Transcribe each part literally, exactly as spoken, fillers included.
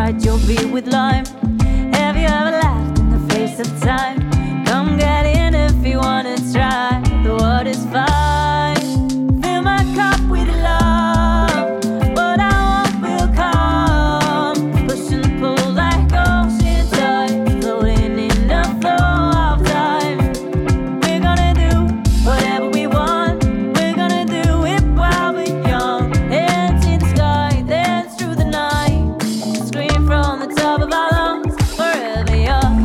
Sprite, you'll be with lime. Have you ever laughed in the face of time? Come get in if you wanna try. The water's fine. Fill my cup with love. What I want will come. Push and pull like ocean tide, floating in the flow of time. We're gonna do whatever we want. We're gonna do it while we're young. Hands in the sky, dance through the night. Scream from the top of our lungs, forever young.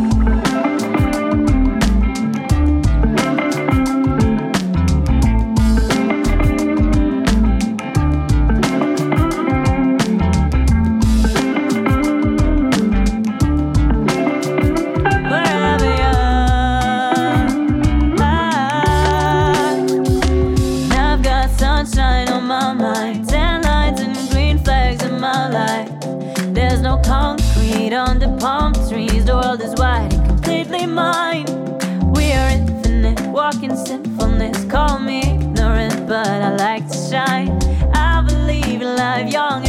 Forever young. Ah. Now I've got sunshine on my mind, tan lines and green flags in my life. There's no concrete under palm trees. The world is wide and completely mine. We are infinite, walking sinfulness. Call me ignorant, but I like to shine. I believe in life young